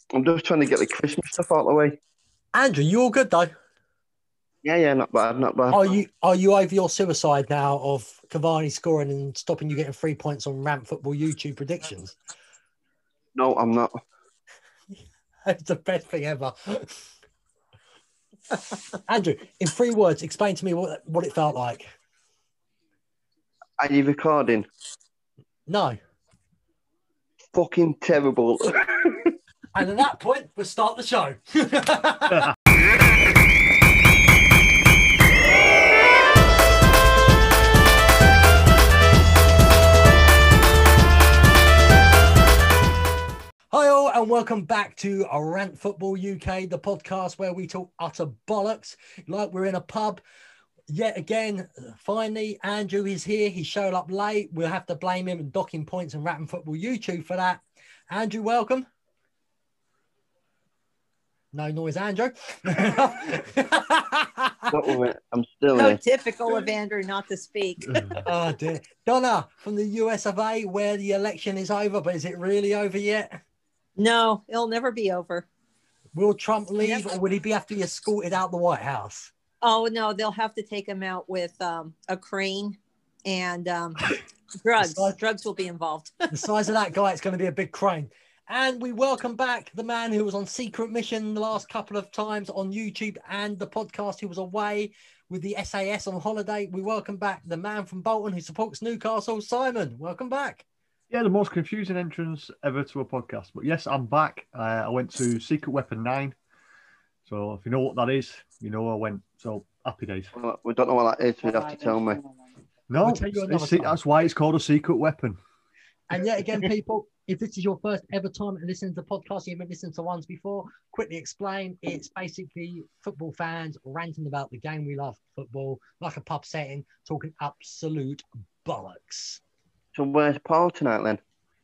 I'm just trying to get the Christmas stuff out of the way. Andrew, you all good though? Yeah, not bad, not bad. Are you over your suicide now of Cavani scoring and stopping you getting 3 points on Ramp Football YouTube predictions? No, I'm not. It's the best thing ever. Andrew, in 3 words, explain to me what it felt like. Are you recording? No. Fucking terrible. And at that point, we'll start the show. Hi all, and welcome back to Rant Football UK, the podcast where we talk utter bollocks like we're in a pub. Yet again, finally, Andrew is here. He showed up late. We'll have to blame him and docking points and Rant Football YouTube for that. Andrew, welcome. No noise, Andrew. I'm still So here. typical of Andrew not to speak. Oh dear. Donna from the US of A, where the election is over, but is it really over yet? No, it'll never be over. Will Trump leave, or will he have to be escorted out the White House? Oh, no, they'll have to take him out with a crane and drugs. Drugs will be involved. The size of that guy, it's going to be a big crane. And we welcome back the man who was on secret mission the last couple of times on YouTube and the podcast, who was away with the SAS on holiday. We welcome back the man from Bolton who supports Newcastle, Simon. Welcome back. Yeah, the most confusing entrance ever to a podcast. But yes, I'm back. I went to Secret Weapon 9. So if you know what that is, you know I went. So happy days. Well, we don't know what that is, so you'd have to tell me. No, time. that's why it's called a secret weapon. And yet again, people, if this is your first ever time listening to the podcast, you haven't listened to ones before, quickly explain. It's basically football fans ranting about the game we love, football, like a pub setting, talking absolute bollocks. So where's Paul tonight then?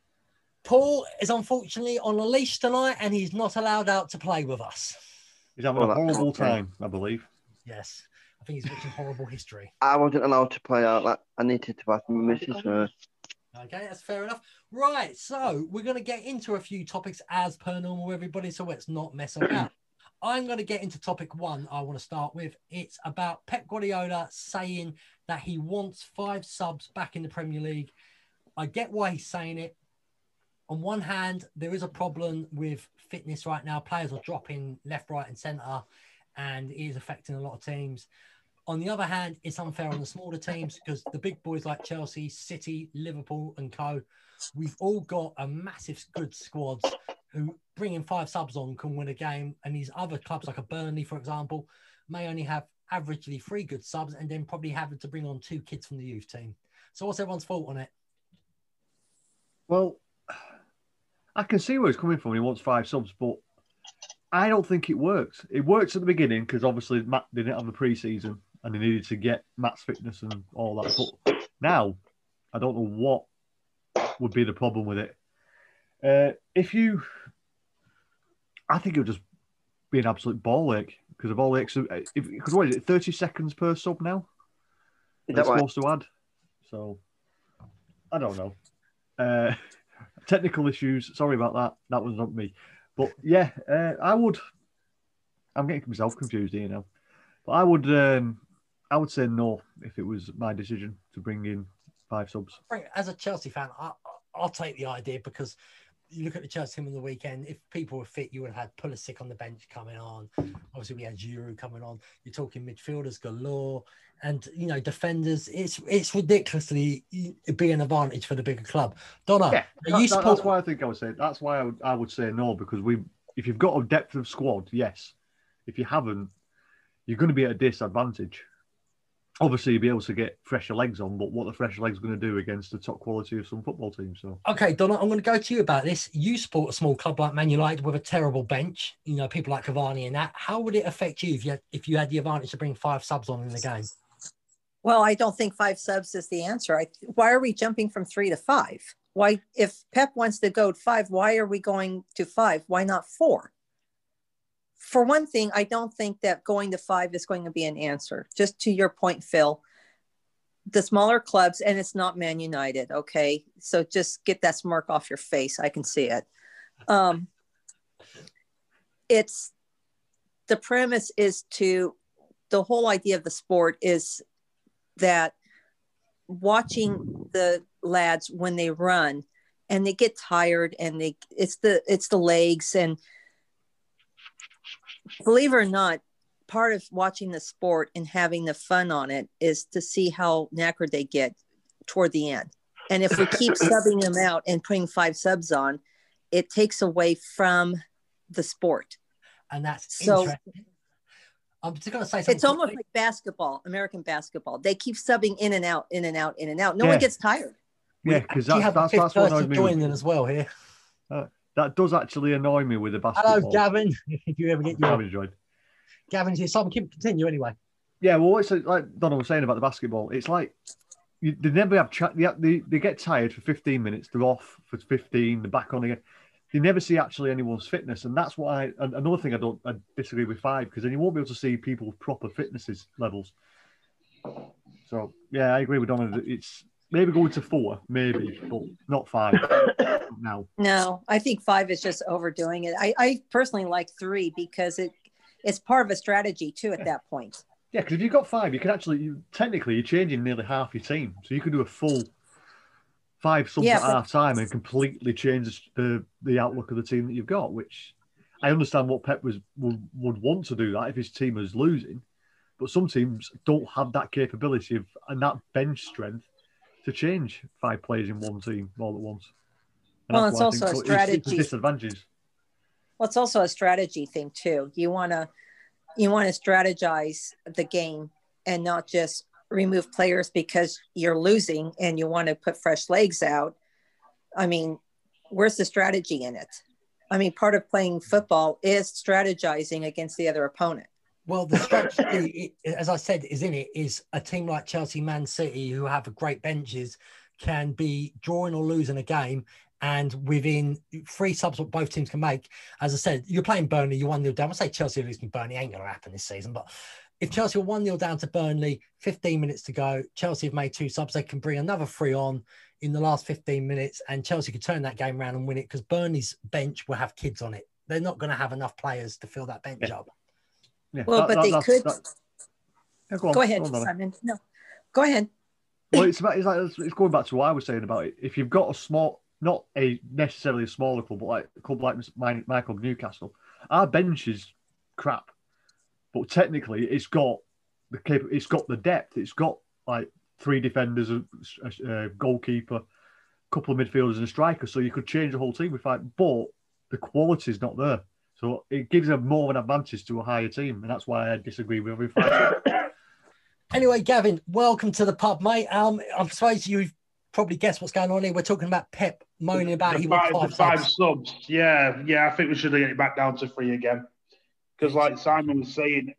Paul is unfortunately on a leash tonight and he's not allowed out to play with us. He's having a horrible time, I believe. Yes, I think he's watching horrible history. I wasn't allowed to play out. Like, I needed to ask my missus first. Okay, that's fair enough. Right, so we're going to get into a few topics as per normal, everybody, so let's not mess about. I'm going to get into topic one I want to start with. It's about Pep Guardiola saying that he wants 5 subs back in the Premier League. I get why he's saying it. On one hand, there is a problem with fitness right now. Players are dropping left, right, and centre, and it is affecting a lot of teams. On the other hand, it's unfair on the smaller teams because the big boys like Chelsea, City, Liverpool, and co, we've all got a massive good squads who bringing 5 subs on can win a game. And these other clubs, like a Burnley, for example, may only have averagely 3 good subs and then probably having to bring on 2 kids from the youth team. So what's everyone's fault on it? Well, I can see where he's coming from. He wants 5 subs, but I don't think it works. It works at the beginning because obviously Matt didn't have the pre-season and they needed to get Matt's fitness and all that. But now, I don't know what would be the problem with it. I think it would just be an absolute ball ache because of all the extra. Because what is it, 30 seconds per sub now? Is That's that right? supposed to add. So, I don't know. Technical issues. Sorry about that. That was not me. But yeah, I'm getting myself confused here now. But I would say no if it was my decision to bring in 5 subs. As a Chelsea fan, I'll take the idea because you look at the Chelsea team on the weekend. If people were fit, you would have had Pulisic on the bench coming on. Obviously, we had Giroud coming on. You're talking midfielders galore, and defenders. It's ridiculously be an advantage for the bigger club. Donna, yeah, that's why I think I would say. That's why I would say no because if you've got a depth of squad, yes. If you haven't, you're going to be at a disadvantage. Obviously, you'll be able to get fresher legs on, but what the fresher legs are going to do against the top quality of some football teams? So, okay, Donna, I'm going to go to you about this. You support a small club like Man United with a terrible bench. People like Cavani and that. How would it affect you if you had the advantage to bring 5 subs on in the game? Well, I don't think 5 subs is the answer. Why are we jumping from 3 to 5? Why, if Pep wants to go to 5, why are we going to 5? Why not 4? For one thing, I don't think that going to 5 is going to be an answer. Just to your point, Phil, the smaller clubs, and it's not Man United, okay? So just get that smirk off your face. I can see it. it's the premise is the whole idea of the sport is that watching the lads when they run and they get tired and it's the legs, and believe it or not, part of watching the sport and having the fun on it is to see how knackered they get toward the end. And if we keep subbing them out and putting 5 subs on, it takes away from the sport. And that's so interesting. I'm just going to say something. It's almost like basketball, American basketball. They keep subbing in and out, in and out, in and out. No one gets tired. Yeah, because that's what annoys me. Joining as well here. That does actually annoy me with the basketball. Hello, Gavin. If you ever get your joined. Gavin's here. So continue anyway. Yeah, well, it's like Donald was saying about the basketball. It's like they never have chat. They get tired for 15 minutes. They're off for 15. They're back on again. You never see actually anyone's fitness, and that's what another thing I disagree with 5, because then you won't be able to see people's proper fitness levels. So yeah, I agree with Donald. It's maybe going to 4, maybe, but not 5 now. No, I think 5 is just overdoing it. I personally like 3 because it's part of a strategy too at that point. Yeah, because if you've got 5, you can actually technically you're changing nearly half your team, so you could do a full 5 subs at half time and completely change the outlook of the team that you've got, which I understand what Pep would want to do that if his team is losing, but some teams don't have that capability and that bench strength to change 5 players in one team all at once. And well, it's also a strategy. It's a disadvantage. Well, it's also a strategy thing too. You want to strategize the game and not just remove players because you're losing and you want to put fresh legs out. I mean, where's the strategy in it? I mean, part of playing football is strategizing against the other opponent. Well, the strategy, as I said, is a team like Chelsea, Man City, who have great benches, can be drawing or losing a game, and within 3 subs what both teams can make. As I said, you're playing Burnley, you're 1-0 down. I say Chelsea losing Burnley ain't going to happen this season, but if Chelsea are 1-0 down to Burnley, 15 minutes to go, Chelsea have made 2 subs, they can bring another 3 on in the last 15 minutes, and Chelsea could turn that game around and win it because Burnley's bench will have kids on it. They're not going to have enough players to fill that bench up. Yeah, well, but they could. Yeah, go ahead, Simon. No, go ahead. Well, it's going back to what I was saying about it. If you've got a small, not necessarily a smaller club, but like a club like my club, Newcastle, our bench is crap, but technically it's got the depth. It's got like 3 defenders, a goalkeeper, a couple of midfielders, and a striker. So you could change the whole team with 5, but the quality is not there. So it gives them more of an advantage to a higher team, and that's why I disagree with every 5. Anyway, Gavin, welcome to the pub, mate. I'm surprised you've probably guessed what's going on here. We're talking about Pep moaning about he wants 5 subs. Yeah, I think we should get it back down to 3 again. Because like Simon was saying,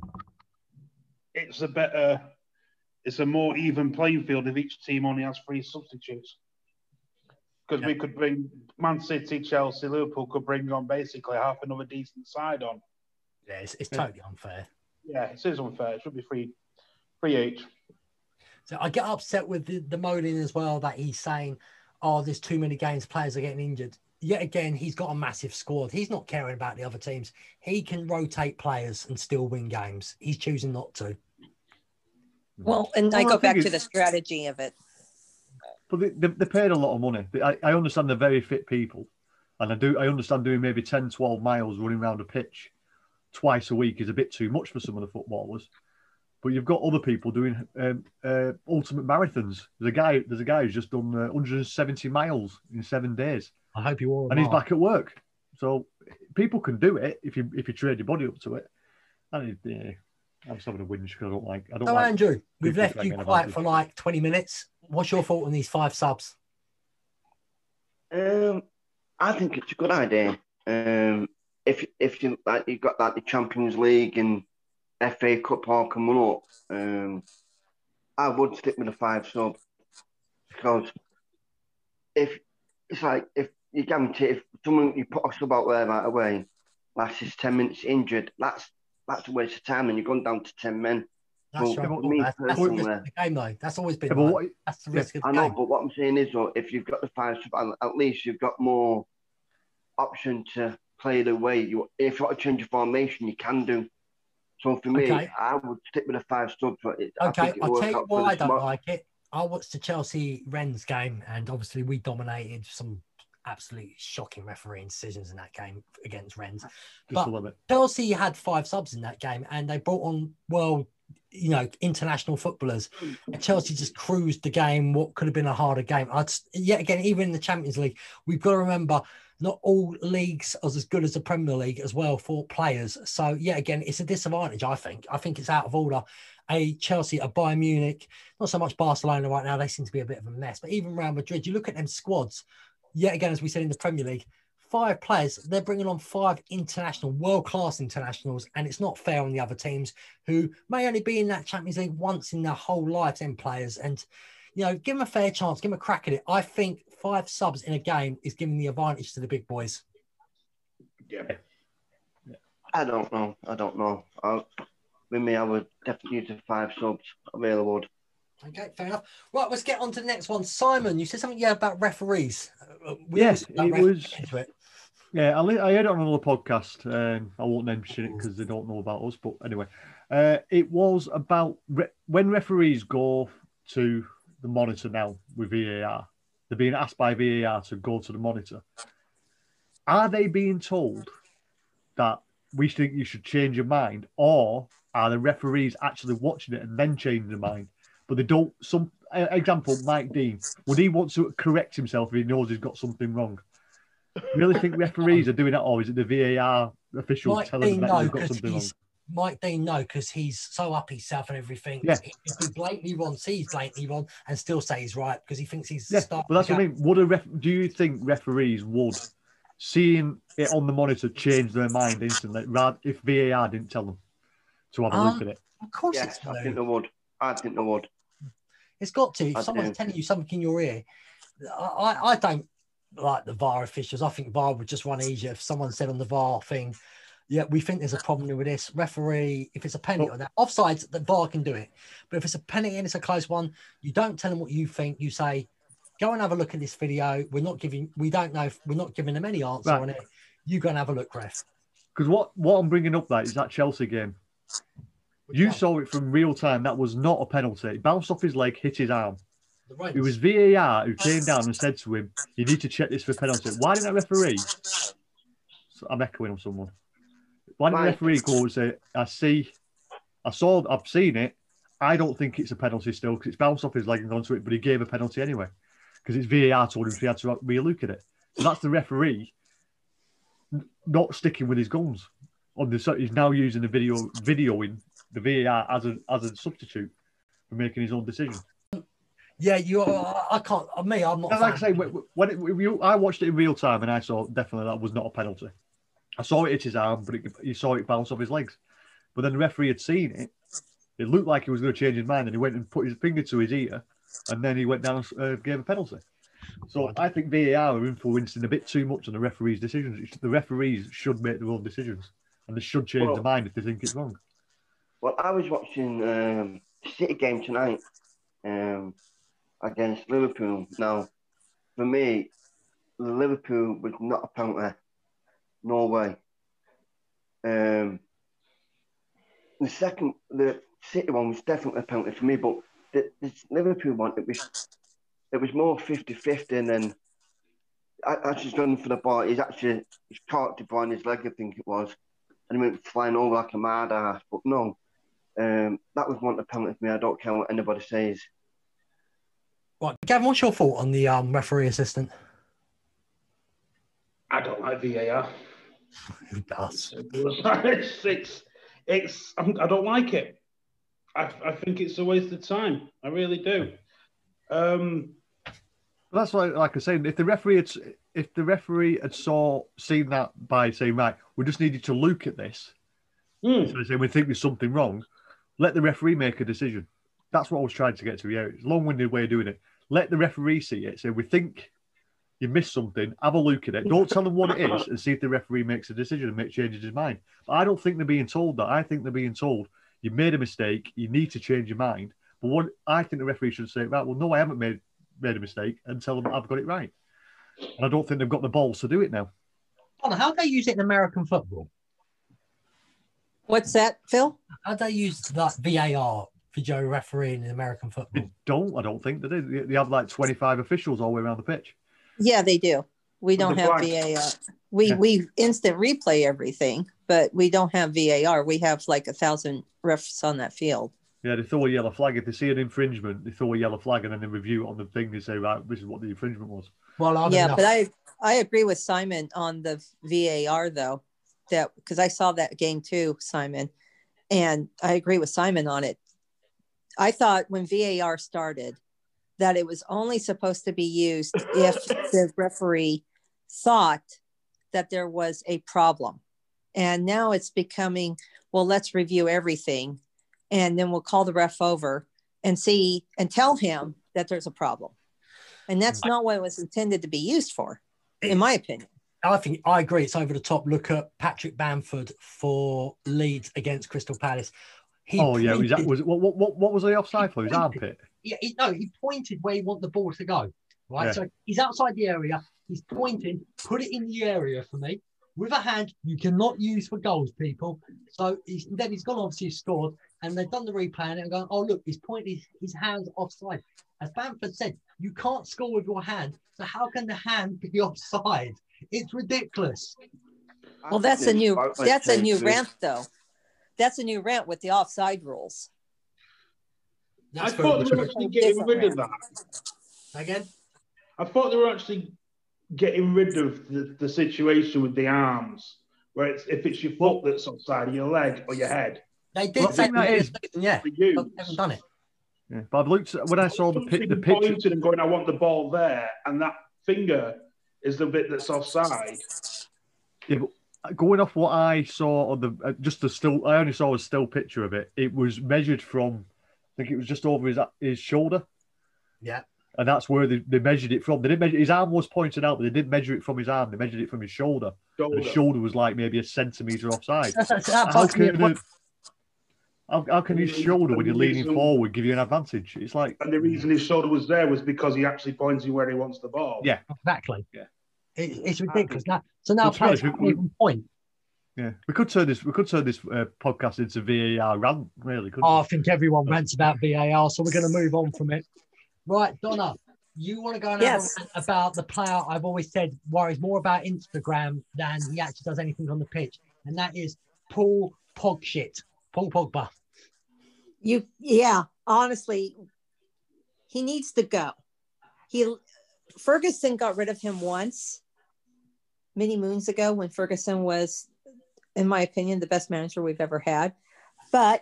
it's a more even playing field if each team only has 3 substitutes. Because we could bring Man City, Chelsea, Liverpool could bring on basically half another decent side on. Yeah, it's totally unfair. Yeah, it is unfair. It should be 3 each. So I get upset with the moaning as well that he's saying, oh, there's too many games, players are getting injured. Yet again, he's got a massive squad. He's not caring about the other teams. He can rotate players and still win games. He's choosing not to. Well, and I go back to the strategy of it. But they paid a lot of money. I understand they're very fit people. And I understand doing maybe 10, 12 miles running around a pitch twice a week is a bit too much for some of the footballers. But you've got other people doing ultimate marathons. There's a guy who's just done 170 miles in 7 days. I hope you all. And he's back at work. So people can do it if you trade your body up to it. And I'm just having a whinge because I don't like. Andrew, we've left you quiet for like 20 minutes. What's your thought on these 5 subs? I think it's a good idea. If you like, you've got like the Champions League and FA Cup all coming up, I would stick with a 5 sub because if you guarantee if someone you put a sub out there right away, lasts 10 minutes injured, that's a waste of time, and you're going down to 10 men. That's so right. That's the risk of the game, though. That's always been. That's the risk of the game. I know, but what I'm saying is, if you've got the 5 sub, at least you've got more option to play the way if you want to change your formation, you can do. So for me, Okay. I would stick with the 5 subs. Okay, I'll tell you why I don't like it. I watched the Chelsea Rennes game, and obviously we dominated some absolutely shocking refereeing decisions in that game against Rennes. But Chelsea had 5 subs in that game, and they brought on international footballers. And Chelsea just cruised the game. What could have been a harder game? Yet again, even in the Champions League, we've got to remember not all leagues are as good as the Premier League as well for players. So yet again, it's a disadvantage. I think it's out of order. Chelsea, a Bayern Munich, not so much Barcelona right now. They seem to be a bit of a mess. But even Real Madrid, you look at them squads. Yet again, as we said in the Premier League, 5 players, they're bringing on 5 world-class internationals, and it's not fair on the other teams who may only be in that Champions League once in their whole lives, them players. And, give them a fair chance, give them a crack at it. I think 5 subs in a game is giving the advantage to the big boys. Yeah. I don't know. With me, I would definitely use the 5 subs available. Okay, fair enough. Right, let's get on to the next one. Simon, you said something about referees. Yes, it was. Yeah, I heard it on another podcast. I won't mention it because they don't know about us. But anyway, it was about when referees go to the monitor now with VAR. They're being asked by VAR to go to the monitor. Are they being told that we think you should change your mind, or are the referees actually watching it and then changing their mind? But they don't. Some example, Mike Dean, would he want to correct himself if he knows he's got something wrong? You really think referees are doing that, or is it the VAR officials telling them that they've got something wrong? Mike Dean, no, because he's so up himself and everything. Yeah. He could be blatantly wrong, sees blatantly wrong, and still say he's right because he thinks he's. Yeah, but that's what I mean. Do you think referees would, seeing it on the monitor, change their mind instantly, rather if VAR didn't tell them to have a look at it? Of course, yes, I think they would. It's got to. If someone's telling you something in your ear, I don't like the VAR officials. I think VAR would just run easier if someone said on the VAR thing, yeah, we think there's a problem with this. Referee, if it's a penalty or that, offsides, the VAR can do it. But if it's a penalty and it's a close one, you don't tell them what you think. You say, go and have a look at this video. We're not giving them any answer on it. You go and have a look, ref. Because what I'm bringing up is that Chelsea game. You saw it from real time. That was not a penalty. It bounced off his leg, hit his arm. It was VAR who came down and said to him, you need to check this for penalty. Why didn't that referee? I'm echoing on someone. Why didn't the referee go and say, I've seen it. I don't think it's a penalty still because it's bounced off his leg and gone to it, but he gave a penalty anyway because it's VAR told him he had to re-look at it. So that's the referee not sticking with his guns. He's now using the videoing the VAR as a substitute for making his own decision. Yeah, I can't. I'm not. Like I say, I watched it in real time and I saw definitely that was not a penalty. I saw it hit his arm, but you saw it bounce off his legs. But then the referee had seen it. It looked like he was going to change his mind, and he went and put his finger to his ear, and then he went down and gave a penalty. So I think VAR are influencing a bit too much on the referees' decisions. The referees should make their own decisions, and they should change their mind if they think it's wrong. Well, I was watching the City game tonight against Liverpool. Now, for me, Liverpool was not a penalty. No way. The City one was definitely a penalty for me, but the Liverpool one, it was more 50-50, and then as he's running for the ball, he's caught the ball in his leg, I think it was, and he went flying over like a mad ass. But no, that was one of the penalty for me. I don't care what anybody says. Right, Gavin, what's your thought on the referee assistant? I don't like VAR. Who does? I don't like it. I think it's a waste of time. I really do. That's like I said. If the referee had seen that by saying, right, we just needed to look at this, so saying we think there's something wrong, let the referee make a decision. That's what I was trying to get to. Yeah, it's a long-winded way of doing it. Let the referee see it. So we think you missed something, have a look at it. Don't tell them what it is and see if the referee makes a decision and changes his mind. But I don't think they're being told that. I think they're being told, you made a mistake, you need to change your mind. But what I think the referee should say, right, well, no, I haven't made a mistake, and tell them I've got it right. And I don't think they've got the balls to do it now. How do they use it in American football? What's that, Phil? How do they use that VAR, video refereeing in American football? I don't think they do. They have like 25 officials all the way around the pitch. Yeah, they do. We With don't the have flag. VAR. We instant replay everything, but we don't have VAR. We have like 1,000 refs on that field. Yeah, they throw a yellow flag. If they see an infringement, they throw a yellow flag and then they review it on the thing. They say, right, this is what the infringement was. Well, Yeah, but I agree with Simon on the VAR though, that because I saw that game too, Simon, and I agree with Simon on it. I thought when VAR started that it was only supposed to be used if the referee thought that there was a problem. And now it's becoming, well, let's review everything. And then we'll call the ref over and see and tell him that there's a problem. And that's not what it was intended to be used for, in my opinion. I agree. It's over the top. Look at Patrick Bamford for Leeds against Crystal Palace. What was the offside for? His armpit? Yeah, he pointed where he wanted the ball to go. Right, Yeah. so he's outside the area. He's pointing, put it in the area for me with a hand you cannot use for goals, people. So then he's gone, obviously scored, and they've done the replay and going, oh look, he's pointed his hands offside. As Bamford said, you can't score with your hand, so how can the hand be offside? It's ridiculous. Well, that's a new rant though. That's a new rant with the offside rules. I thought they were actually getting rid of that. Again? I thought they were actually getting rid of the situation with the arms, where if it's your foot that's offside, your leg or your head. They did say that is, yeah. But they haven't done it. Yeah, but I've looked when I saw the picture. Pointed and going, I want the ball there, and that finger is the bit that's offside. Yeah, but going off what I saw on the I only saw a still picture of it. It was measured from, I think it was just over his shoulder. Yeah. And that's where they measured it from. They didn't measure his arm was pointed out, but they didn't measure it from his arm. They measured it from his shoulder. And his shoulder was like maybe a centimetre offside. How can his shoulder, when you're leaning forward, give you an advantage? It's like, and the reason his shoulder was there was because he actually pointed where he wants the ball. Yeah, exactly. Yeah, it's ridiculous. Now players can't even point. Yeah, we could turn this podcast into VAR rant, really. I think everyone rants about VAR, so we're going to move on from it. Right, Donna, you want to go and have a rant about the player I've always said worries more about Instagram than he actually does anything on the pitch, and that is Paul Pogba. Honestly, he needs to go. Ferguson got rid of him once, many moons ago, when Ferguson was, in my opinion, the best manager we've ever had. But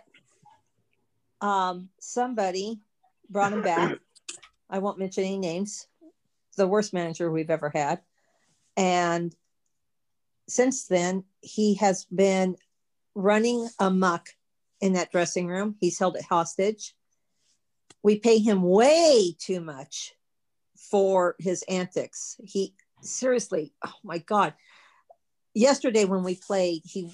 somebody brought him back. I won't mention any names. The worst manager we've ever had. And since then, he has been running amok in that dressing room. He's held it hostage. We pay him way too much for his antics. He seriously, oh my God. Yesterday when we played, he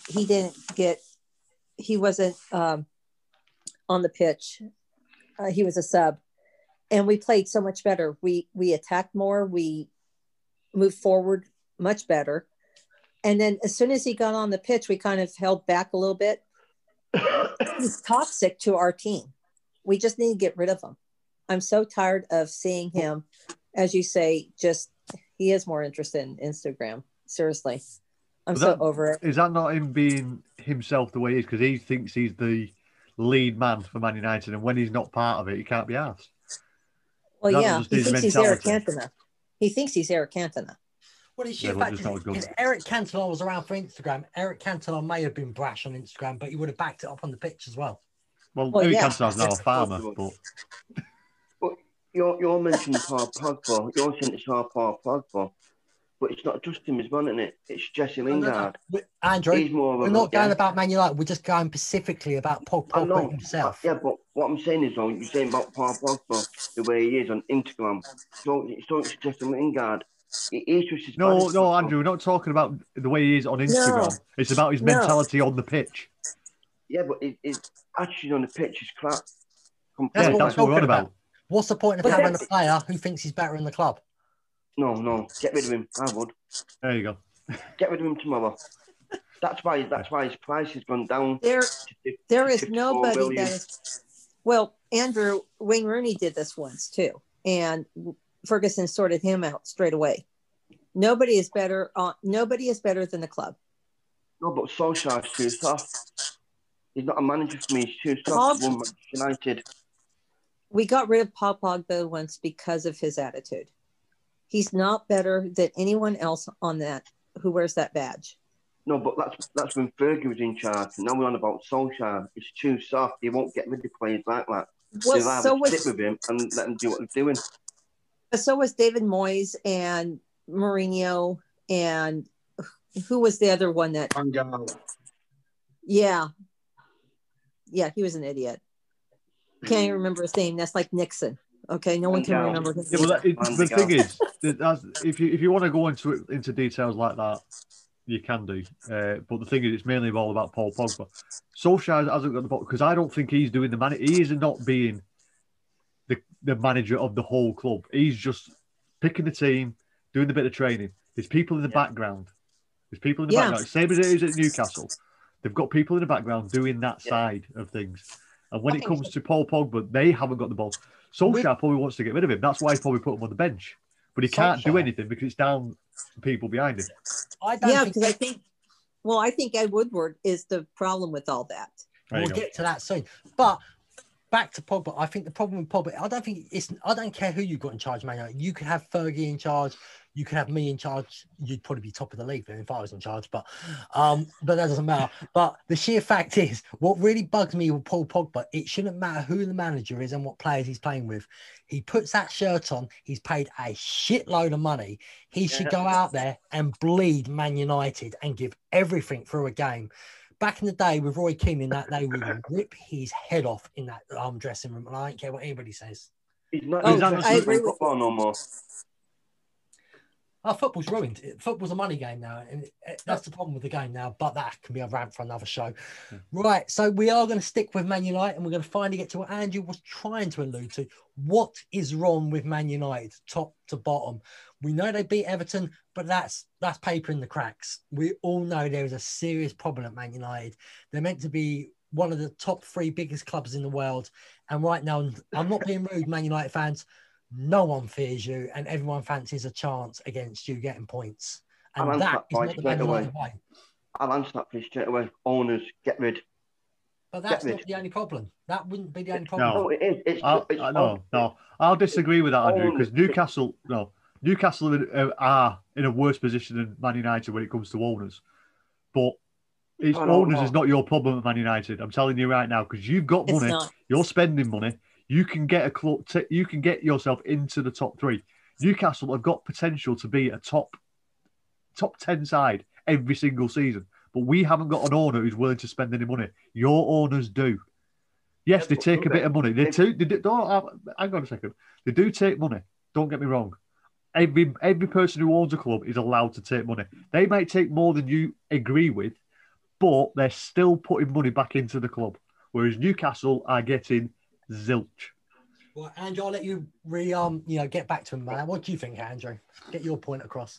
wasn't on the pitch. He was a sub. And we played so much better. We attacked more. We moved forward much better. And then as soon as he got on the pitch, we kind of held back a little bit. He's toxic to our team. We just need to get rid of him. I'm so tired of seeing him, as you say, he is more interested in Instagram. Seriously. I'm so over it. Is that not him being himself the way he is? Because he thinks he's the lead man for Man United, and when he's not part of it, he can't be asked. Well, yeah, he thinks he's Eric Cantona. He thinks he's Eric Cantona. Well, if Eric Cantona was around for Instagram, Eric Cantona may have been brash on Instagram, but he would have backed it up on the pitch as well. Well Eric Cantona's now a farmer, but you're mentioning Paul Pogba. You're saying it's our Paul Pogba, but it's not just him as well, isn't it? It's Jesse Lingard. Andrew, we're not going about Man United. We're just going specifically about Paul Pogba himself. Yeah, but what I'm saying is, though, you're saying about Paul Pogba, the way he is on Instagram. So it's Jesse Lingard. No, Andrew, we're not talking about the way he is on Instagram. No. It's about his mentality on the pitch. Yeah, but his attitude on the pitch is crap. Yeah, that's what we're on about. What's the point of having a player who thinks he's better in the club? No, get rid of him. I would. There you go. Get rid of him tomorrow. That's why his price has gone down. There is 54 nobody million. that is. Well, Andrew, Wayne Rooney did this once too, and Ferguson sorted him out straight away. Nobody is better than the club. No, but Solskjaer's too soft. He's not a manager for me. He's too soft. One Manchester United. We got rid of Paul Pogba once because of his attitude. He's not better than anyone else on that who wears that badge. No, but that's when Fergie was in charge. Now we're on about Solskjaer. He's too soft. He won't get rid of players like that. Well, They'd rather stick with him and let him do what they're doing. So was David Moyes and Mourinho, and who was the other one that? Van Gaal. Yeah, he was an idiot. Can't even remember his name. That's like Nixon. Okay, no one can remember his name. Yeah, the thing is, if you want to go into details like that, you can do. But the thing is, it's mainly all about Paul Pogba. Solskjaer hasn't got the ball because I don't think he's doing the man. He is not being the manager of the whole club. He's just picking the team, doing a bit of training. There's people in the background. Background. Same as it is at Newcastle. They've got people in the background doing that side of things. And when it comes to Paul Pogba, they haven't got the ball. Solskjaer probably wants to get rid of him. That's why he probably put him on the bench. But he can't do anything because it's down to people behind him. I think Ed Woodward is the problem with all that. We'll get to that soon. But back to Pogba, I think the problem with Pogba, I don't care who you got in charge, man. You could have Fergie in charge, you could have me in charge. You'd probably be top of the league if I was in charge, but that doesn't matter. But the sheer fact is, what really bugs me with Paul Pogba, it shouldn't matter who the manager is and what players he's playing with. He puts that shirt on, he's paid a shitload of money. He should go out there and bleed Man United and give everything for a game. Back in the day with Roy Keane in that, they would rip his head off in that dressing room, and I don't care what anybody says. He's not I agree with football no more. Football's ruined. Football's a money game now, and that's the problem with the game now. But that can be a rant for another show. Right, so we are going to stick with Man United, and we're going to finally get to what Andrew was trying to allude to. What is wrong with Man United, top to bottom? We know they beat Everton, but that's paper in the cracks. We all know there is a serious problem at Man United. They're meant to be one of the top 3 biggest clubs in the world, and right now, I'm not being rude, Man United fans. No one fears you, and everyone fancies a chance against you getting points. And that is not the Man United way. I'll answer that for you straight away. Owners, get rid. But that's not the only problem. That wouldn't be the only problem. No, it is. No. I'll disagree with that, Andrew, because Newcastle are in a worse position than Man United when it comes to owners. But owners is not your problem at Man United. I'm telling you right now, because you've got money, you're spending money. You can get a club. You can get yourself into the top 3. Newcastle have got potential to be a top 10 side every single season, but we haven't got an owner who's willing to spend any money. Your owners do. Yes, they take a bit of money. They do. Hang on a second. They do take money. Don't get me wrong. Every person who owns a club is allowed to take money. They might take more than you agree with, but they're still putting money back into the club. Whereas Newcastle are getting zilch. Well, Andrew, I'll let you get back to him, man. What do you think, Andrew? Get your point across.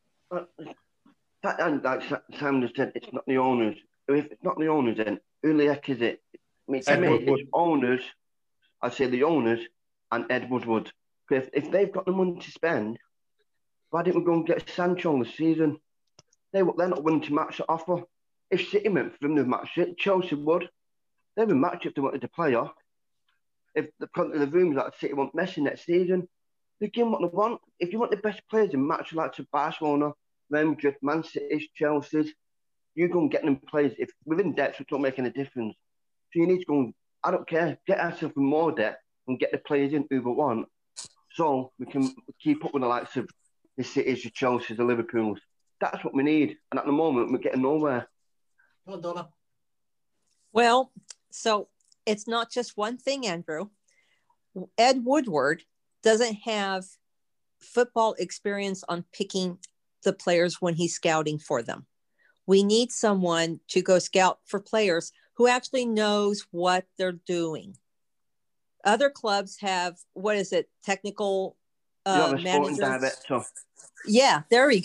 Like Simon just said, it's not the owners. If it's not the owners, then who the heck is it? I mean, to me, it's owners. I'd say the owners and Ed Woodward. Because if they've got the money to spend, why didn't we go and get Sancho this season? They're not willing to match the offer. If City went for them to match it, Chelsea would. They would match if they wanted to play off. If the rumors that City want Messi next season, they give them what they want. If you want the best players in match like to Barcelona, Real Madrid, Man City, Chelsea, you go and get them players. If within depth, it don't make any difference. So you need to go and, I don't care, get ourselves in more debt and get the players in who we want. So we can keep up with the likes of the Cities, the Chelseas, the Liverpools. That's what we need. And at the moment, we're getting nowhere. Go on, Donna. Well, so it's not just one thing, Andrew. Ed Woodward doesn't have football experience on picking the players when he's scouting for them. We need someone to go scout for players who actually knows what they're doing. Other clubs have, technical managers. Director. Yeah, there we go.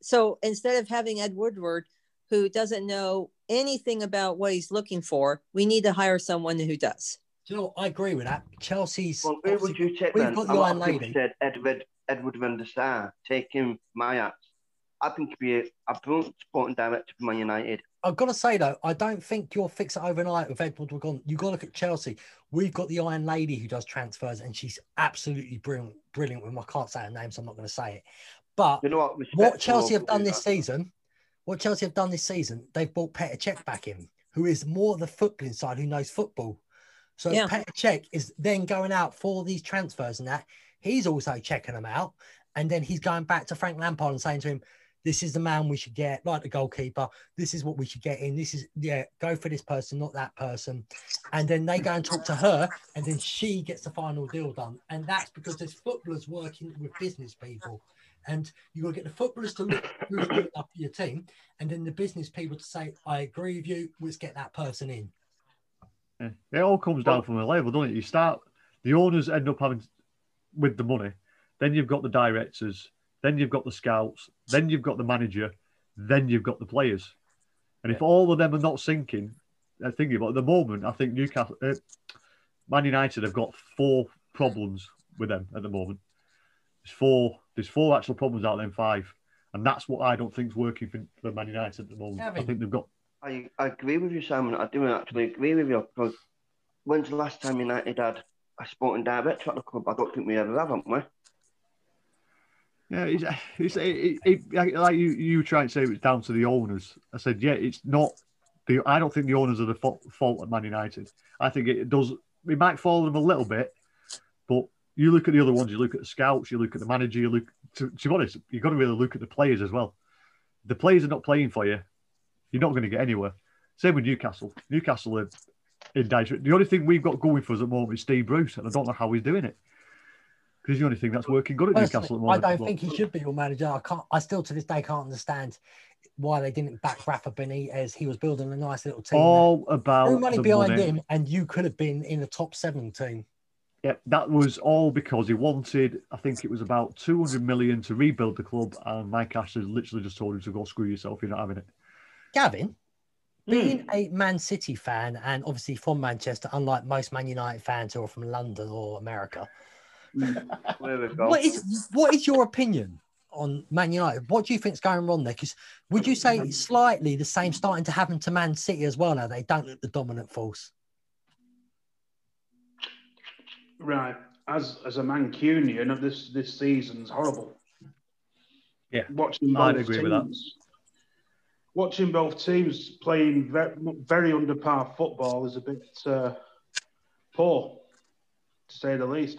So instead of having Ed Woodward, who doesn't know anything about what he's looking for, we need to hire someone who does. Do you know what? I agree with that. Chelsea's. Well, who would you take we've then? got A the lot Iron of people Lady. said Edward van der Sar. Take him, my axe. I think he'd be a brilliant sporting director for Man United. I've got to say though, I don't think you'll fix it overnight with Edward Wagon. You've got to look at Chelsea. We've got the Iron Lady who does transfers, and she's absolutely brilliant. Brilliant. I can't say her name, so I'm not going to say it. But You know what Chelsea have done this season, they've brought Petr Cech back in, who is more the footballing side, who knows football. So Yeah. Petr Cech is then going out for these transfers and that. He's also checking them out. And then he's going back to Frank Lampard and saying to him, this is the man we should get, like the goalkeeper. This is what we should get in. This is, go for this person, not that person. And then they go and talk to her, and then she gets the final deal done. And that's because there's footballers working with business people. And you've got to get the footballers to look who's good enough for your team, and then the business people to say, I agree with you, let's get that person in. Yeah. It all comes down from a level, doesn't it? You start, the owners end up having, with the money, then you've got the directors, then you've got the scouts, then you've got the manager, then you've got the players. And if all of them are not sinking, thinking about at the moment, I think Newcastle, Man United have got 4 problems with them at the moment. There's four actual problems out of them 5. And that's what I don't think is working for Man United at the moment. Gavin. I think they've got... I agree with you, Simon. I do actually agree with you, because when's the last time United had a sporting director at the club? I don't think we ever have, haven't we? Yeah, like you trying to say it was down to the owners. I said, yeah, it's not. I don't think the owners are the fault at Man United. I think it does. It might fall on them a little bit, but you look at the other ones. You look at the scouts. You look at the manager. You look. To be honest, you've got to really look at the players as well. If the players are not playing for you, you're not going to get anywhere. Same with Newcastle. Newcastle are in dire. The only thing we've got going for us at the moment is Steve Bruce, and I don't know how he's doing it. Because the only thing that's working good at Newcastle at the moment. I don't think he should be your manager. I still to this day can't understand why they didn't back Rafa Benitez. He was building a nice little team. All about no money the behind money. him, and you could have been in the top 7 team. Yeah, that was all because he wanted, I think it was about 200 million to rebuild the club, and Mike Ashley literally just told him to go screw yourself, you're not having it. Gavin, being a Man City fan and obviously from Manchester, unlike most Man United fans who are from London or America, There we go. what is your opinion on Man United? What do you think's going wrong there? Because would you say slightly the same starting to happen to Man City as well now? They don't look the dominant force. Right. As a Mancunian, this season's horrible. Yeah, Watching I'd both agree teams, with that. Watching both teams playing very under par football is a bit poor, to say the least.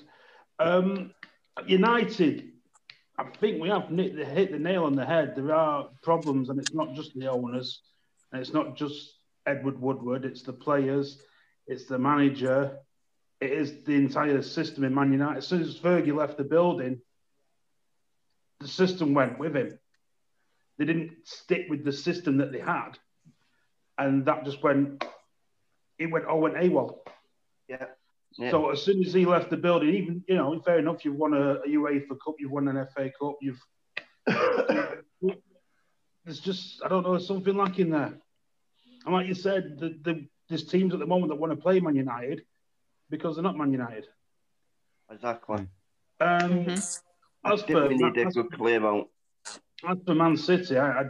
United, I think we have hit the nail on the head. There are problems, and it's not just the owners, and it's not just Edward Woodward. It's the players, it's the manager, it is the entire system in Man United. As soon as Fergie left the building, the system went with him. They didn't stick with the system that they had, and that just went AWOL. Yeah. Yeah. So as soon as he left the building, even, fair enough, you've won a UEFA Cup, you've won an FA Cup, there's just, I don't know, there's something lacking there. And like you said, there's teams at the moment that want to play Man United because they're not Man United. Exactly. As We need a good clear out. As for Man City, I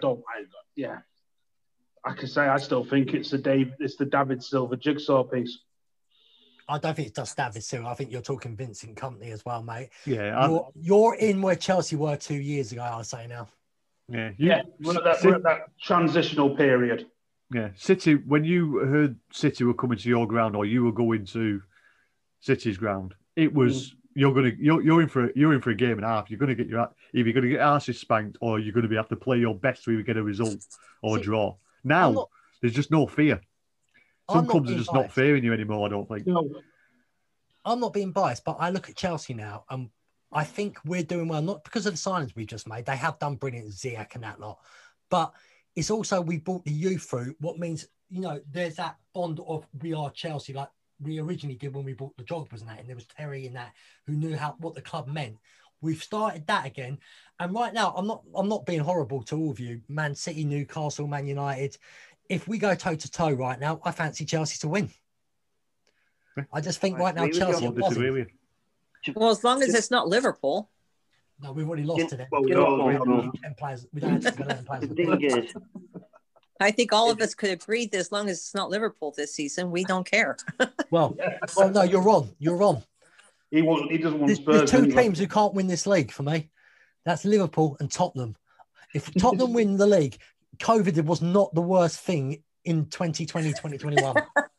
can say I still think it's the David Silva jigsaw piece. I don't think it's just David Silva. I think you're talking Vincent Kompany as well, mate. Yeah, you're in where Chelsea were 2 years ago, I'll say now. Yeah, we're at that transitional period. Yeah, City. When you heard City were coming to your ground, or you were going to City's ground, it was you're in for a game and a half. You're going to get either you're going to get arses spanked, or you're going to have to play your best to either get a result or a draw. Now there's just no fear. Some clubs are just not fearing you anymore, I don't think. No. I'm not being biased, but I look at Chelsea now, and I think we're doing well, not because of the signings we've just made. They have done brilliant, Ziyech and that lot. But it's also we brought the youth through, what means, there's that bond of we are Chelsea, like we originally did when we bought the Jogbas and that, and there was Terry in that who knew what the club meant. We've started that again. And right now, I'm not being horrible to all of you. Man City, Newcastle, Man United. If we go toe to toe right now, I fancy Chelsea to win. I just think right now Chelsea are buzzing. Well, as long as it's not Liverpool. No, we've already lost to them. Well, We no. don't have 10 players. We don't have 11 players. The thing is, I think all of us could agree that as long as it's not Liverpool this season, we don't care. Well, no, you're wrong. You're wrong. He doesn't want There's Spurs. two teams who can't win this league for me. That's Liverpool and Tottenham. If Tottenham win the league, COVID was not the worst thing in 2020, 2021.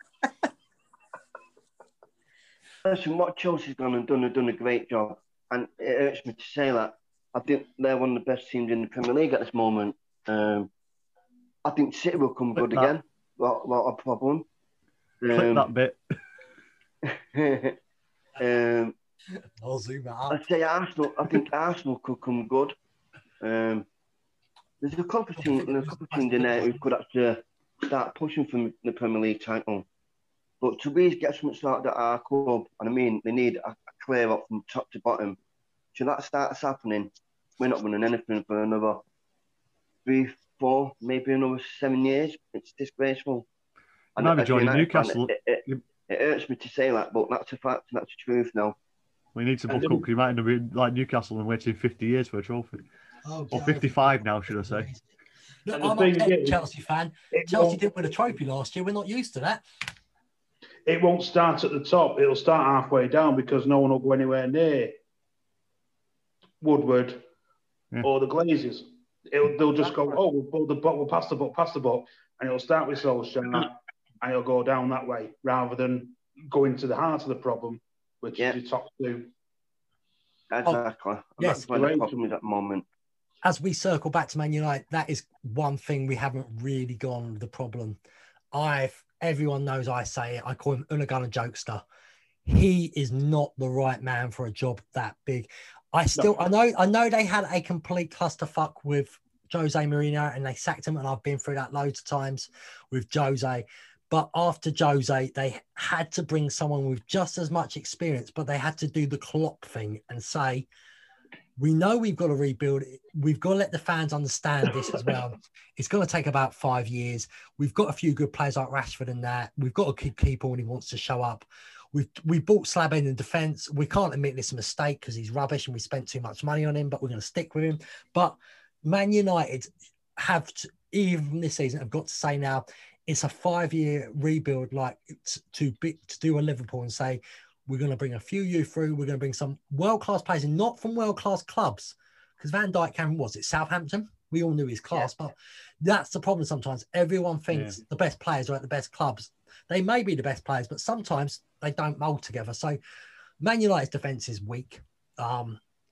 listen, what Chelsea's gone and done a great job, and it hurts me to say that. I think they're one of the best teams in the Premier League at this moment. I think City will come good again. What a problem. Click that bit. I'll zoom out. I'd say Arsenal. I think Arsenal could come good. There's a couple of teams in there who could actually start pushing for the Premier League title. But to really get something started at our club, and I mean, they need a clear up from top to bottom. Till that starts happening, we're not winning anything for another 3, 4, maybe another 7 years. It's disgraceful. You might be joining Newcastle. It hurts me to say that, but that's a fact and that's the truth now. We need to book up because you might end up being like Newcastle and waiting 50 years for a trophy. Or 55 now, should I say. Look, I'm a Chelsea fan. Chelsea didn't win a trophy last year. We're not used to that. It won't start at the top. It'll start halfway down because no one will go anywhere near Woodward or the Glazers. They'll just go, we'll pass the buck, and it'll start with Solskjaer and it'll go down that way rather than go into the heart of the problem, which is the top two. Exactly. Yes, that's where the problem is at the moment. As we circle back to Man United, that is one thing we haven't really gone with the problem. Everyone knows I say it. I call him Unagana Jokester. He is not the right man for a job that big. I know they had a complete clusterfuck with Jose Mourinho and they sacked him, and I've been through that loads of times with Jose. But after Jose, they had to bring someone with just as much experience, but they had to do the Klopp thing and say, we know we've got to rebuild it. We've got to let the fans understand this as well. It's going to take about 5 years. We've got a few good players like Rashford and that. We've got to keep when he wants to show up. We bought Slabhead in defence. We can't admit this a mistake because he's rubbish and we spent too much money on him, but we're going to stick with him. But Man United have to, even this season, have got to say now, it's a 5-year rebuild, like to do a Liverpool and say, we're going to bring a few youth through. We're going to bring some world-class players, and not from world-class clubs. Because Van Dijk came from, was it Southampton? We all knew his class, but that's the problem sometimes. Everyone thinks the best players are at the best clubs. They may be the best players, but sometimes they don't mould together. So Man United's defence is weak. I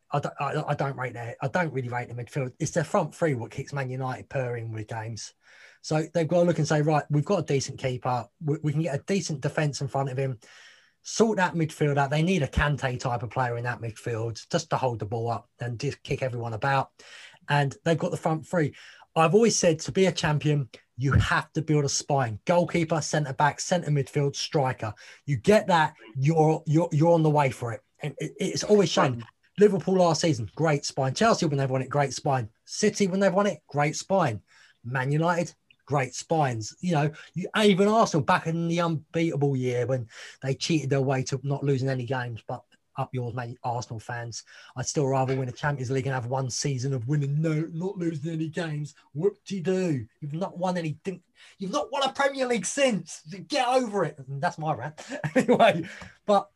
don't rate that. I don't really rate the midfield. It's their front three what keeps Man United purring with games. So they've got to look and say, right, we've got a decent keeper. We can get a decent defence in front of him. Sort that midfield out. They need a Kante type of player in that midfield just to hold the ball up and just kick everyone about. And they've got the front three. I've always said to be a champion, you have to build a spine. Goalkeeper, centre back, centre midfield, striker. You get that, you're on the way for it. And it's always shown. Liverpool last season, great spine. Chelsea when they've won it, great spine. City when they've won it, great spine. Man United, great spines. You know, even Arsenal back in the unbeatable year when they cheated their way to not losing any games, but up yours, mate, Arsenal fans. I'd still rather win a Champions League and have one season of winning, not losing any games. Whoop-de-doo. You've not won anything. You've not won a Premier League since. Get over it. And that's my rant. Anyway, but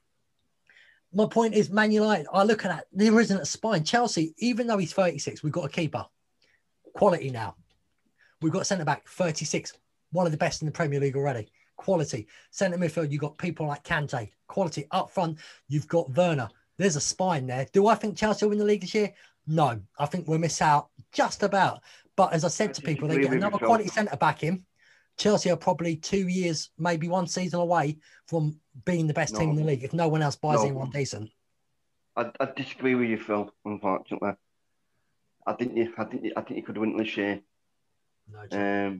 my point is, Man United, I look at that, there isn't a spine. Chelsea, even though he's 36, we've got a keeper. Quality now. We've got centre-back, 36, one of the best in the Premier League already. Quality. Centre midfield, you've got people like Kante. Quality. Up front, you've got Werner. There's a spine there. Do I think Chelsea will win the league this year? No. I think we'll miss out just about. But as I said to people, they get another quality centre-back in. Chelsea are probably 2 years, maybe one season away from being the best team in the league if no one else buys anyone decent. I disagree with you, Phil, unfortunately. I think you could win this year. No,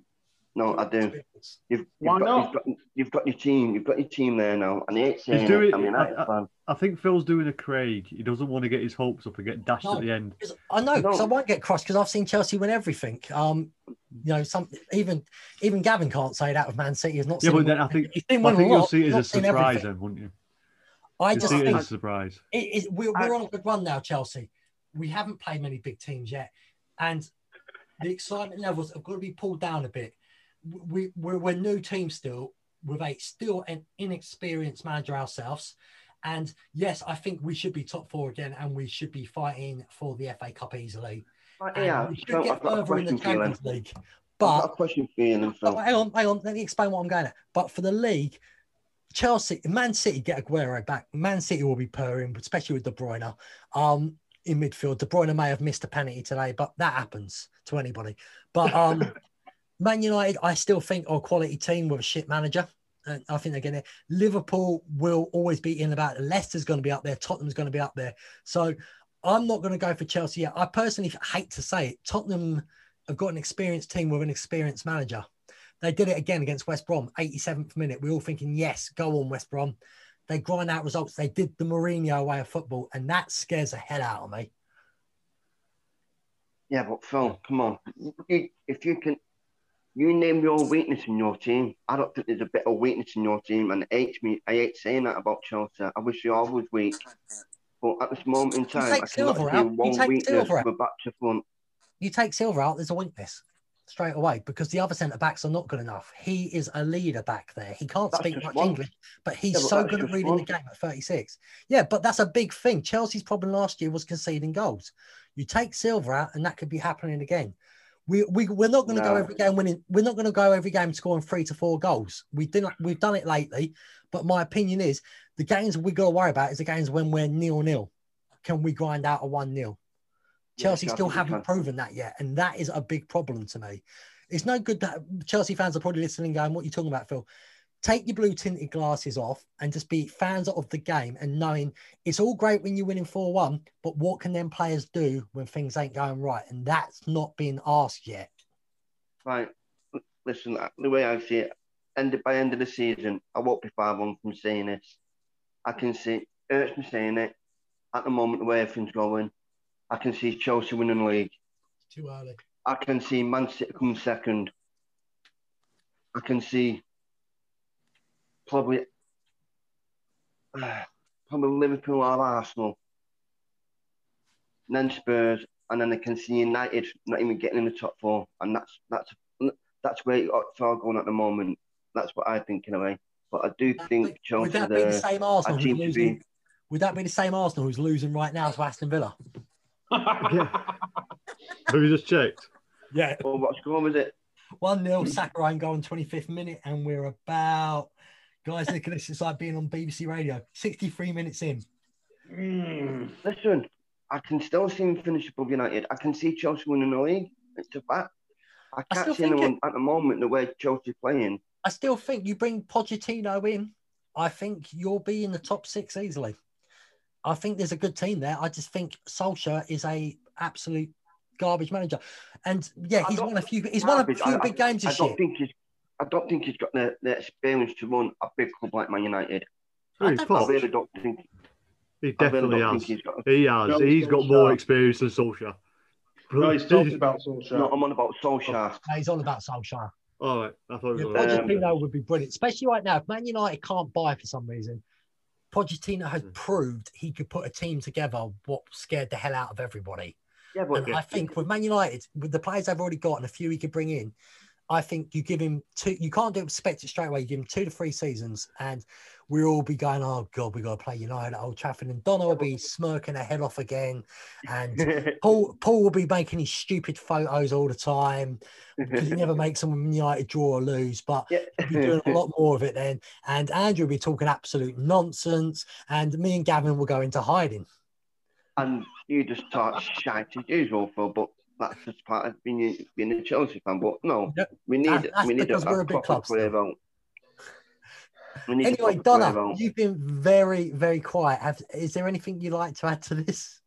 No, I do. Why not? You've got your team. You've got your team there now, and I hate saying He's doing. it. I'm a United fan. I think Phil's doing a Craig. He doesn't want to get his hopes up and get dashed at the end. I know, because No. I won't get cross because I've seen Chelsea win everything. Even Gavin can't say that of Man City. Has not Yeah, seen but then I think you'll you'll see it as a surprise, then, wouldn't you? I You'll just see it think as a surprise. we're on a good run now, Chelsea. We haven't played many big teams yet, and the excitement levels have got to be pulled down a bit. We're new team still, with still an inexperienced manager ourselves. And yes, I think we should be top four again, and we should be fighting for the FA Cup easily. Yeah, we should get further in the Champions League. I've But got a question for you, Phil. hang on. Let me explain what I'm going at. But for the league, Chelsea, Man City get Aguero back. Man City will be purring, especially with De Bruyne. In midfield, De Bruyne may have missed a penalty today, but that happens to anybody. But Man United, I still think are a quality team with a shit manager. And I think they're going to. Liverpool will always be in about. Leicester's going to be up there. Tottenham's going to be up there. So I'm not going to go for Chelsea yet. I personally hate to say it. Tottenham have got an experienced team with an experienced manager. They did it again against West Brom, 87th minute. We're all thinking, yes, go on, West Brom. They grind out results. They did the Mourinho way of football, and that scares the hell out of me. Yeah, but Phil, come on. If you can, you name your weakness in your team. I don't think there's a bit of weakness in your team, and I hate saying that about Chelsea. I wish you all was weak. But at this moment in time, I cannot see one weakness from back to front. You take Silva out, there's a weakness straight away because the other centre-backs are not good enough. He is a leader back there. He can't speak much English, but he's so good at reading the game at 36. Yeah, but that's a big thing. Chelsea's problem last year was conceding goals. You take Silva out, and that could be happening again. We're not going to go every game winning. We're not going to go every game scoring 3 to 4 goals. We've done it lately, but my opinion is the games we got to worry about is the games when we're 0-0. Can we grind out a 1-0? Chelsea still haven't proven that yet, and that is a big problem to me. It's no good that Chelsea fans are probably listening going, what are you talking about, Phil? Take your blue tinted glasses off and just be fans of the game and knowing it's all great when you're winning 4-1, but what can them players do when things ain't going right? And that's not been asked yet. Right. Listen, the way I see it, by end of the season, I won't be 5-1 from saying this. I can see it hurts me saying it. At the moment, the way everything's going, I can see Chelsea winning the league. It's too early. I can see Man City come second. I can see probably Liverpool or Arsenal. And then Spurs, and then I can see United not even getting in the top 4. And that's where it's all going at the moment. That's what I think in a way. But I do think Chelsea. Would that be the same Arsenal who's losing? Would that be the same Arsenal who's losing right now to Aston Villa? Yeah. Have you just checked? Yeah. Well, what score was it? 1-0, Saka own goal in 25th minute, and we're about, guys, look at this. It's like being on BBC Radio. 63 minutes in. Listen, I can still see him finish above United. I can see Chelsea winning the league. It's a fact. I can't see anyone at the moment the way Chelsea's playing. I still think you bring Pochettino in, I think you'll be in the top 6 easily. I think there's a good team there. I just think Solskjaer is a absolute garbage manager, and yeah, he's won a few big games this year. I don't think he's got the experience to run a big club like Man United. I really don't think. He definitely has. He's got more experience than Solskjaer. No, he's talking about Solskjaer. No, I'm on about Solskjaer. No, he's on about Solskjaer. All right, I thought Pochettino would be brilliant, especially right now. If Man United can't buy for some reason, Pochettino has proved he could put a team together what scared the hell out of everybody. Yeah, but I think with Man United, with the players they've already got and a few he could bring in, I think you give him 2. You can't expect it straight away. You give him 2 to 3 seasons, and we'll all be going, "Oh God, we got to play United at Old Trafford." And Donna will be smirking her head off again, and Paul will be making his stupid photos all the time because he never makes them United draw or lose. But he'll be doing a lot more of it then. And Andrew will be talking absolute nonsense, and me and Gavin will go into hiding. And you just talk shite as usual, Phil, but that's just part of being a Chelsea fan. But no, we need a big club player out. Anyway, Donna, you've been very, very quiet. Is there anything you'd like to add to this?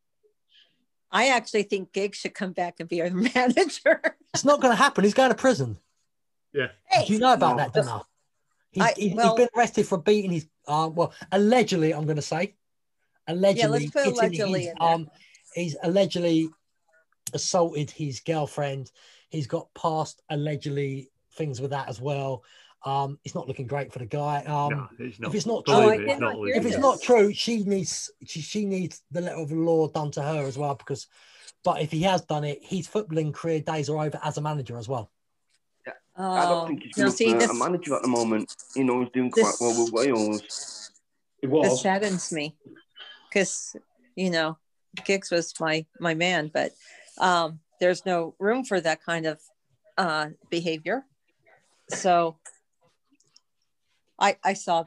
I actually think Giggs should come back and be our manager. It's not going to happen. He's going to prison. Yeah. Hey, Do you know about No. that, Donna? He's well- been arrested for beating his, well, allegedly, I'm going to say, allegedly, let's put hitting allegedly his, in there. he's allegedly assaulted his girlfriend. He's got past allegedly things with that as well. It's not looking great for the guy. No, it's not. If it's not Believe Oh, I true, me, did it's not not. hear if Louise. it's this. not true, she needs the letter of the law done to her as well. Because, but if he has done it, his footballing career days are over as a manager as well. I don't think he's now good see for this. a manager at the moment. You know, he's doing quite This- well with Wales. It This was. saddens me because Giggs was my man, but there's no room for that kind of behavior. So I saw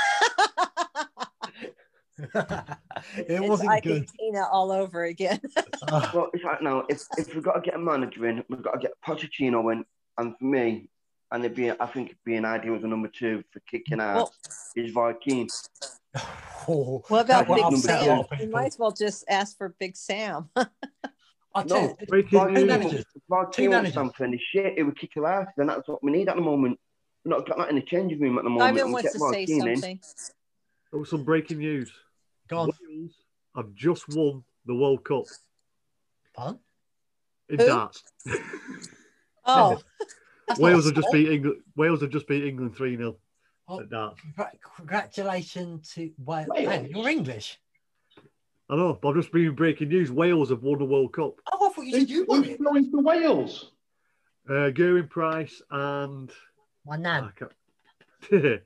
It wasn't good. Argentina all over again. Well, it's like now, if we've got to get a manager in, we've got to get Pochettino in. And for me, I think it'd be an idea as a number 2 for kicking ass Well- is Viking. Oh, What about that will Big upset a lot Sam? of You people. might as well just ask for Big Sam. I tell you, Breaking two news. managers. Two Viking wants managers. something. The shit, it would kick our ass. And that's what we need at the moment. We've not got that in the changing room at the moment. Simon We'll wants get to say Viking in. something. There was some breaking news. Go on. Wales have just won the World Cup Pardon? in Who? darts. Oh, That's not Wales a have just sport. beat England. Wales have just beat England 3-0 Oh, at darts. Congratulations to Wales. Wales. Hey, you're English. I know, but I've just been breaking news. Wales have won the World Cup. Oh, I thought you said you won Who's it. going for Wales? Gerwin Price and My nan. I can't-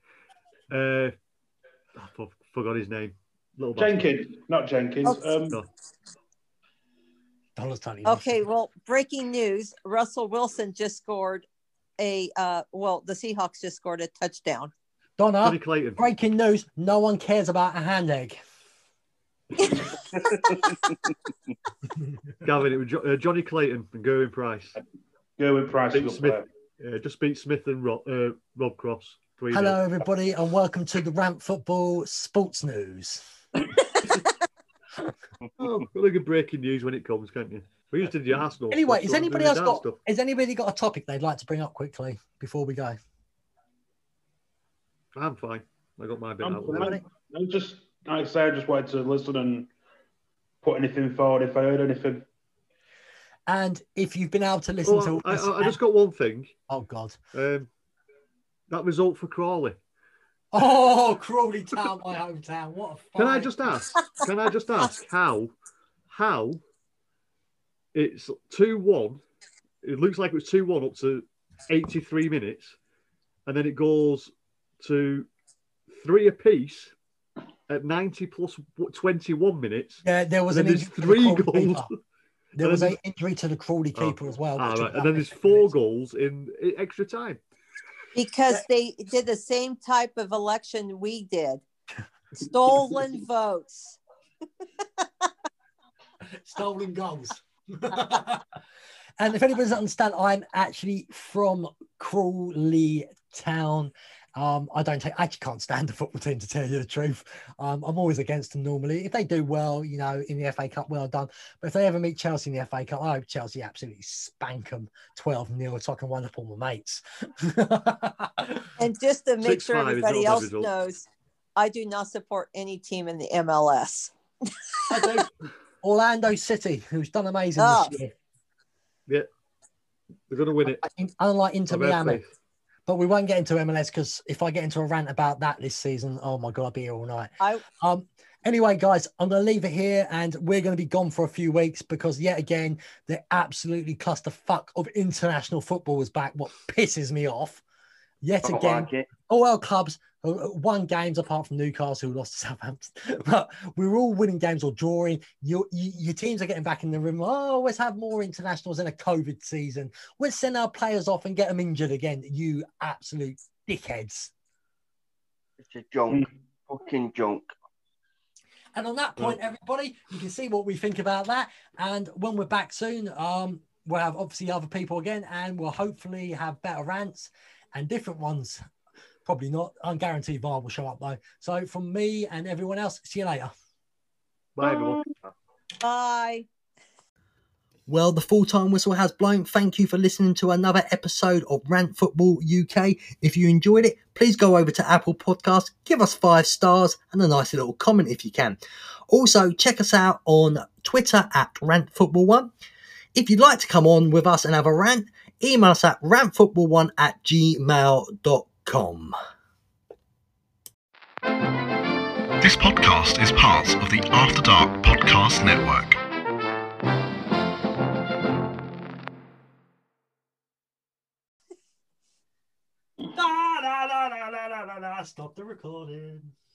I forgot his name. Little bastard. Jenkins, not Jenkins. No. Donald's totally okay. Well, breaking news: Russell Wilson just scored the Seahawks just scored a touchdown. Donna, Johnny Clayton. breaking news. No one cares about a hand egg. Gavin, it was Johnny Clayton and Gerwin Price. Gerwin Price. Beat will Smith. play. Just beat Smith and Rob Cross. 3-0. Hello, everybody, and welcome to the Ramp Football Sports News. Oh, got a good breaking news when it comes, can't you? We just did the Arsenal. Anyway, stuff, has so anybody doing else the got? dart Has anybody got a topic they'd like to bring up quickly before we go? stuff? I'm fine. I got my bit I'm out. fine. I just, like I say, I just wanted to listen and put anything forward if I heard anything. And if you've been able to listen Oh, to, I just got one thing. oh God, That result for Crawley. oh Crawley Town, my hometown. What a fight. Can I just ask how it's 2-1? It looks like it was 2-1 up to 83 minutes, and then it goes to 3 apiece at 90 plus 21 minutes. Yeah, there was And an then there's injury to the 3 Crawley goals. keeper. There And was then an injury to the Crawley keeper as well. which took Right. And then about there's 50 4 minutes. goals in extra time. Because they did the same type of election we did. Stolen votes. Stolen goals. And if anybody doesn't understand, I'm actually from Crawley Town. I actually can't stand the football team, to tell you the truth. I'm always against them normally. If they do well, in the FA Cup, well done. But if they ever meet Chelsea in the FA Cup, I hope Chelsea absolutely spank them 12-0 so I can wind up all my mates. And just to make sure 6-5 is everybody not a bad else result. knows, I do not support any team in the MLS. I do. Orlando City, who's done amazing Oh. this year. Yeah. They're going to win it. Unlike Inter I've had Miami. faith. But we won't get into MLS because if I get into a rant about that this season, oh my God, I'll be here all night. Anyway, guys, I'm going to leave it here and we're going to be gone for a few weeks because yet again, the absolutely clusterfuck of international football is back. What pisses me off yet Don't again, like it. all our clubs won games apart from Newcastle who lost to Southampton, but we were all winning games or drawing. Your teams are getting back in the room. Oh, let's have more internationals in a COVID season. Let's send our players off and get them injured again. You absolute dickheads. It's a junk. Fucking junk. And on that point, everybody, you can see what we think about that. And when we're back soon, we'll have obviously other people again, and we'll hopefully have better rants and different ones. Probably not. I'm guaranteed VAR will show up though. So from me and everyone else, see you later. Bye, everyone. Bye. Well, the full-time whistle has blown. Thank you for listening to another episode of Rant Football UK. If you enjoyed it, please go over to Apple Podcasts, give us 5 stars and a nice little comment if you can. Also, check us out on Twitter at RantFootball1. If you'd like to come on with us and have a rant, email us at rantfootball1@gmail.com. This podcast is part of the After Dark Podcast Network. Stop the recording.